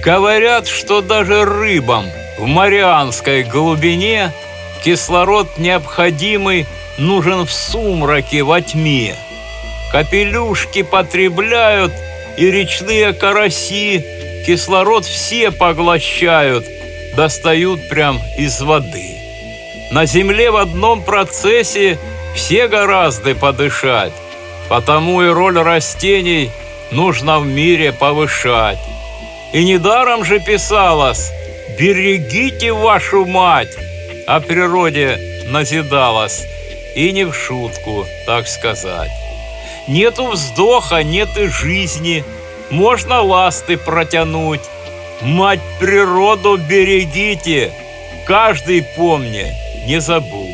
Говорят, что даже рыбам в Марианской глубине кислород необходимый нужен в сумраке, во тьме. Капелюшки потребляют, и речные караси кислород все поглощают, достают прям из воды. На земле в одном процессе все гораздо подышать, потому и роль растений нужно в мире повышать. И недаром же писалось: «Берегите вашу мать», о природе назидалось, и не в шутку, так сказать. Нету вздоха, нет и жизни, можно ласты протянуть. Мать природу берегите, каждый помни, не забудь.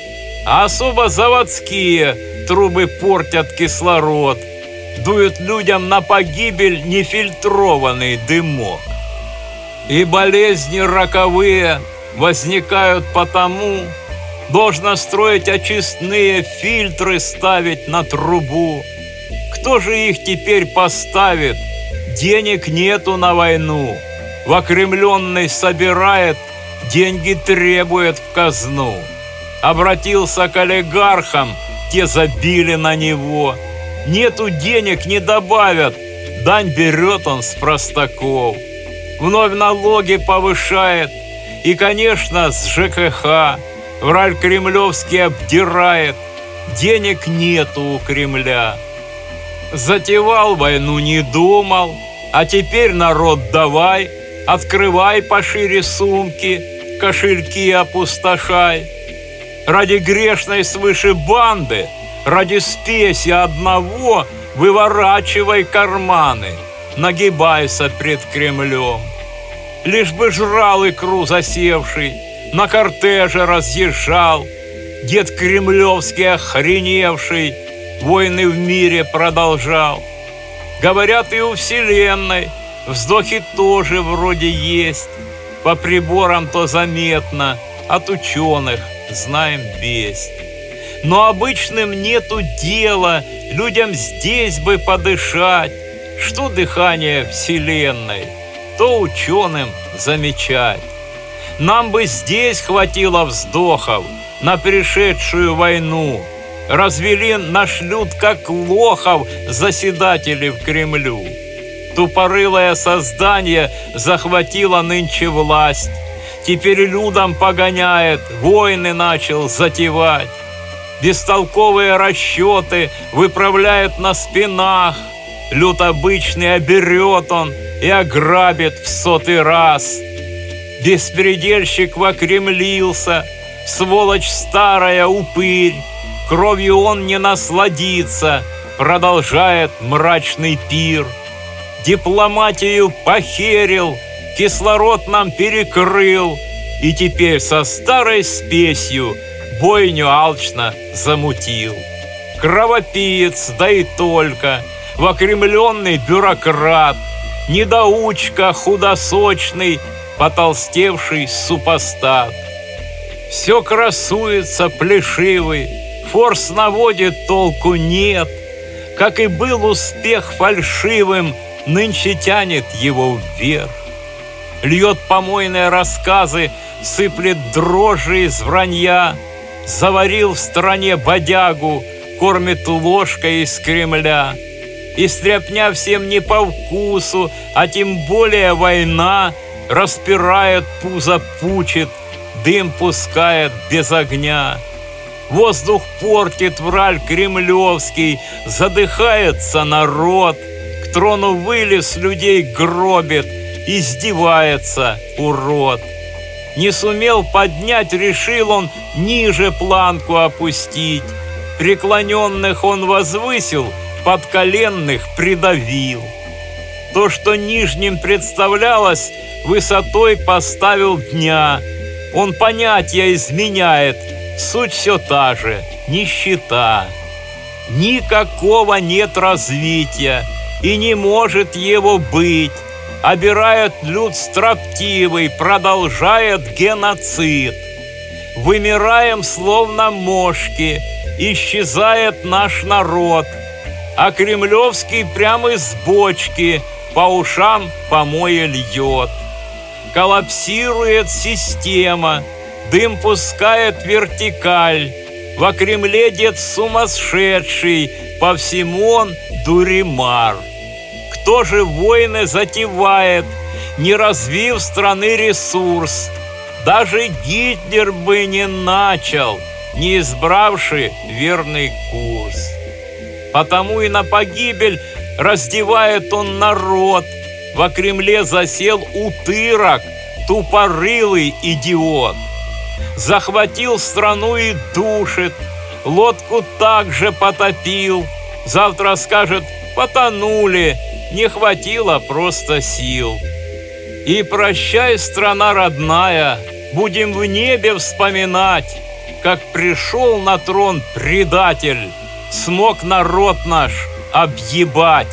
А особо заводские трубы портят кислород, дуют людям на погибель нефильтрованный дымок. И болезни роковые возникают потому, должно строить очистные фильтры, ставить на трубу. Кто же их теперь поставит? Денег нету на войну. В окремленной собирает, деньги требует в казну. Обратился к олигархам, те забили на него. Нету денег, не добавят, дань берет он с простаков. Вновь налоги повышает, и, конечно, с ЖКХ враль кремлевский обдирает. Денег нету у Кремля. Затевал войну, не думал, а теперь, народ, давай, открывай пошире сумки, кошельки опустошай. Ради грешной свыше банды, ради спеси одного выворачивай карманы, нагибайся пред Кремлем. Лишь бы жрал икру засевший, на кортеже разъезжал, дед кремлевский охреневший войны в мире продолжал. Говорят, и у Вселенной вздохи тоже вроде есть, по приборам то заметно, от ученых знаем весть. Но обычным нету дела, людям здесь бы подышать. Что дыхание Вселенной, то ученым замечать. Нам бы здесь хватило вздохов на пришедшую войну. Развели наш люд, как лохов, заседатели в Кремлю. Тупорылое создание захватило нынче власть. Теперь людям погоняет, войны начал затевать. Бестолковые расчеты выправляет на спинах. Люд обычный оберет он и ограбит в 100-й раз. Беспредельщик вокремлился, сволочь старая, упырь. Кровью он не насладится, продолжает мрачный пир. Дипломатию похерил, кислород нам перекрыл, и теперь со старой спесью бойню алчно замутил. Кровопиец, да и только, вокремленный бюрократ, недоучка худосочный, потолстевший супостат. Все красуется плешивый, форс наводит, толку нет. Как и был успех фальшивым, нынче тянет его вверх. Льет помойные рассказы, сыплет дрожжи из вранья. Заварил в стране бодягу, кормит ложкой из Кремля. И стряпня всем не по вкусу, а тем более война. Распирает, пузо пучит, дым пускает без огня. Воздух портит враль кремлевский, задыхается народ. К трону вылез, людей гробит, издевается урод. Не сумел поднять, решил он ниже планку опустить. Преклоненных он возвысил, подколенных придавил. То, что нижним представлялось, высотой поставил дня. Он понятия изменяет, суть все та же, нищета. Никакого нет развития, и не может его быть. Обирает люд строптивый, продолжает геноцид. Вымираем, словно мошки, исчезает наш народ. А кремлевский прямо из бочки по ушам помои льет. Коллапсирует система, дым пускает вертикаль. Во Кремле дед сумасшедший, по всему он дуримар. Кто же войны затевает, не развив страны ресурс? Даже Гитлер бы не начал, не избравший верный курс. Потому и на погибель раздевает он народ. Во Кремле засел утырок, тупорылый идиот. Захватил страну и душит, лодку также потопил. Завтра скажет: потонули, не хватило просто сил. И прощай, страна родная, будем в небе вспоминать, как пришел на трон предатель, смог народ наш объебать.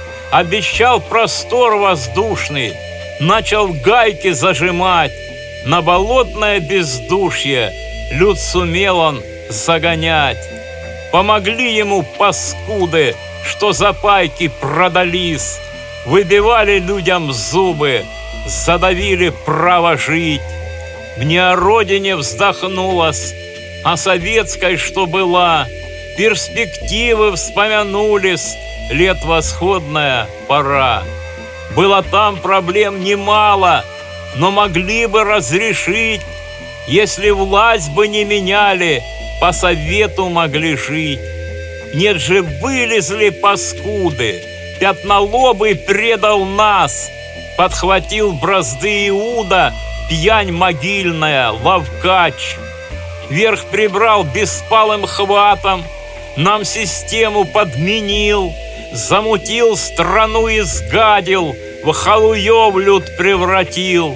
Обещал простор воздушный, начал гайки зажимать. На болотное бездушье люд сумел он загонять. Помогли ему паскуды, что за пайки продались, выбивали людям зубы, задавили право жить. Мне о родине вздохнулось, о советской, что была, перспективы вспомянулись, лет восходная пора. Было там проблем немало, но могли бы разрешить, если власть бы не меняли, по совету могли жить. Нет же, вылезли паскуды, пятнолобый предал нас, подхватил бразды Иуда, пьянь могильная, лавкач. Верх прибрал беспалым хватом, нам систему подменил, замутил страну и сгадил, в халуев люд превратил.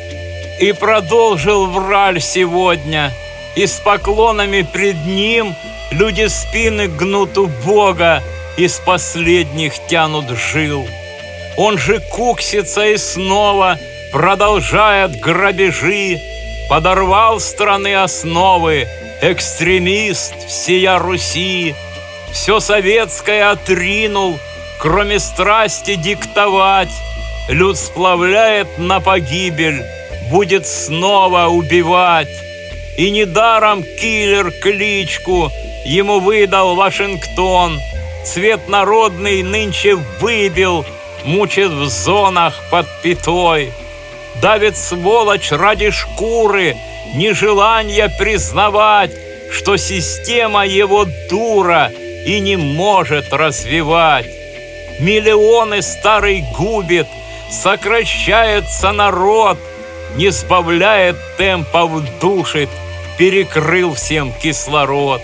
И продолжил враль сегодня, и с поклонами пред ним люди спины гнут у Бога, из последних тянут жил. Он же куксится и снова продолжает грабежи, подорвал страны основы, экстремист всея Руси. Все советское отринул, кроме страсти диктовать. Люд сплавляет на погибель, будет снова убивать. И недаром киллер кличку ему выдал Вашингтон. Цвет народный нынче выбил, мучит в зонах под пятой. Давит сволочь ради шкуры, нежелание признавать, что система его дура и не может развивать. Миллионы старый губит, сокращается народ, не сбавляет темпов, душит, перекрыл всем кислород.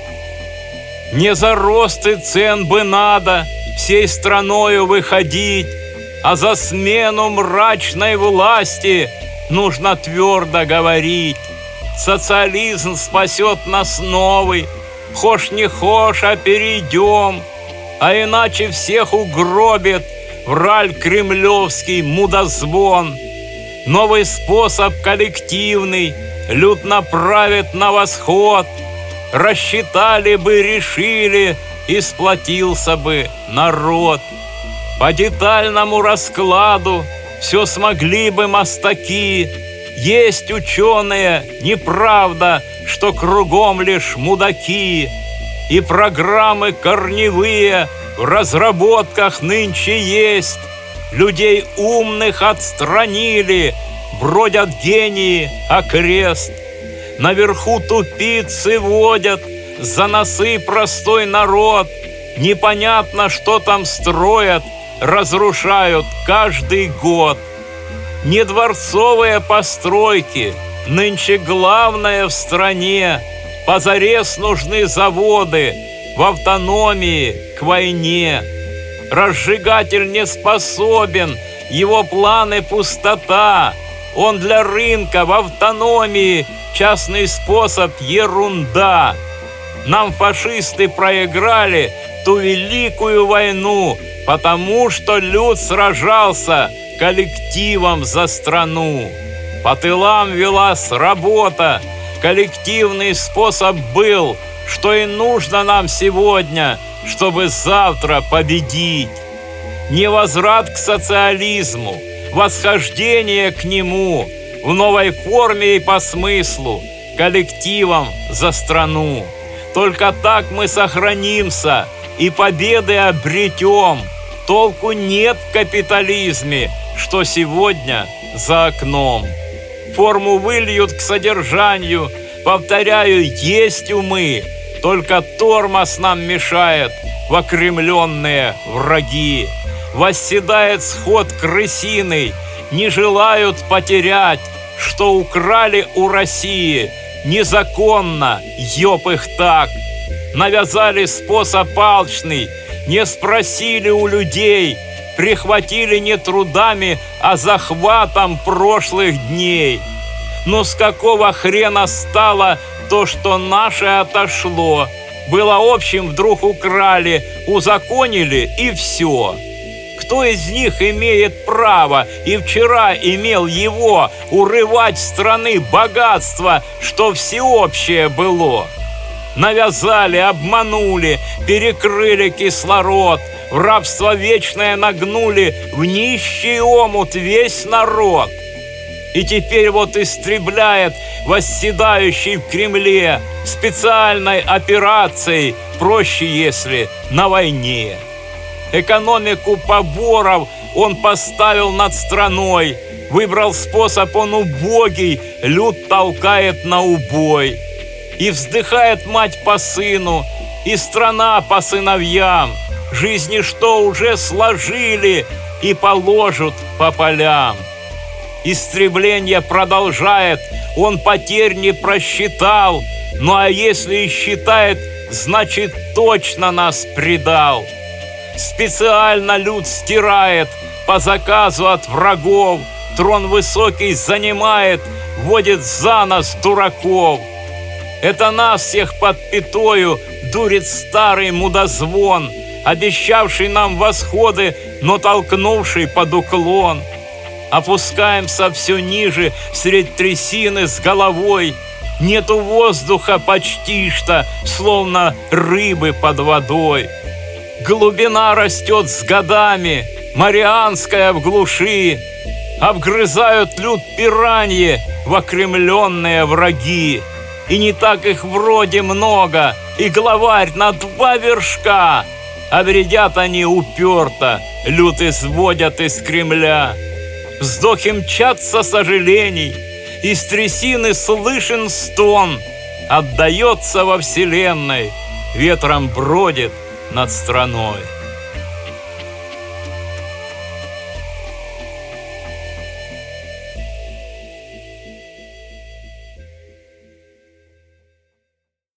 Не за росты цен бы надо всей страною выходить, а за смену мрачной власти нужно твердо говорить. Социализм спасет нас новый, хошь не хошь, а перейдем, а иначе всех угробит враль кремлевский мудозвон. Новый способ коллективный люд направит на восход. Рассчитали бы, решили, и сплотился бы народ. По детальному раскладу все смогли бы мастаки. Есть ученые, неправда, что кругом лишь мудаки. И программы корневые в разработках нынче есть. Людей умных отстранили, бродят гении окрест. Наверху тупицы водят, за носы простой народ. Непонятно, что там строят, разрушают каждый год. Не дворцовые постройки, нынче главное в стране. Позарез нужны заводы, в автономии к войне. Разжигатель не способен, его планы пустота. Он для рынка в автономии, частный способ ерунда. Нам фашисты проиграли ту великую войну, потому что люд сражался коллективом за страну. По тылам велась работа, коллективный способ был, что и нужно нам сегодня, чтобы завтра победить. не возврат к социализму, восхождение к нему в новой форме и по смыслу, коллективом за страну. Только так мы сохранимся и победы обретем. Толку нет в капитализме, что сегодня за окном. Форму выльют к содержанию, повторяю, есть умы, только тормоз нам мешает в окремленные враги. Восседает сход крысиный, не желают потерять, что украли у России незаконно, ёб их так. Навязали способ алчный, не спросили у людей, прихватили не трудами, а захватом прошлых дней. Но с какого хрена стало то, что наше отошло? Было общим, вдруг украли, узаконили и все. Кто из них имеет право, и вчера имел его, урывать страны богатства, что всеобщее было? Навязали, обманули, перекрыли кислород, в рабство вечное нагнули, в нищий омут весь народ. И теперь вот истребляет восседающий в Кремле специальной операцией, проще если на войне. Экономику поборов он поставил над страной, выбрал способ он убогий, люд толкает на убой. И вздыхает мать по сыну, и страна по сыновьям, жизни что уже сложили и положат по полям. Истребление продолжает, он потерь не просчитал, ну а если и считает, значит точно нас предал. Специально люд стирает по заказу от врагов, трон высокий занимает, водит за нос дураков. Это нас всех под пятою дурит старый мудозвон, обещавший нам восходы, но толкнувший под уклон. Опускаемся все ниже, средь трясины с головой. Нету воздуха почти что, словно рыбы под водой. Глубина растет с годами, Марианская в глуши. Обгрызают люд пираньи в окремленные враги. И не так их вроде много, и главарь на 2 вершка. А бредят они уперто, люд изводят из Кремля. Вздохи мчатся сожалений, из трясины слышен стон. Отдается во вселенной, ветром бродит над страной.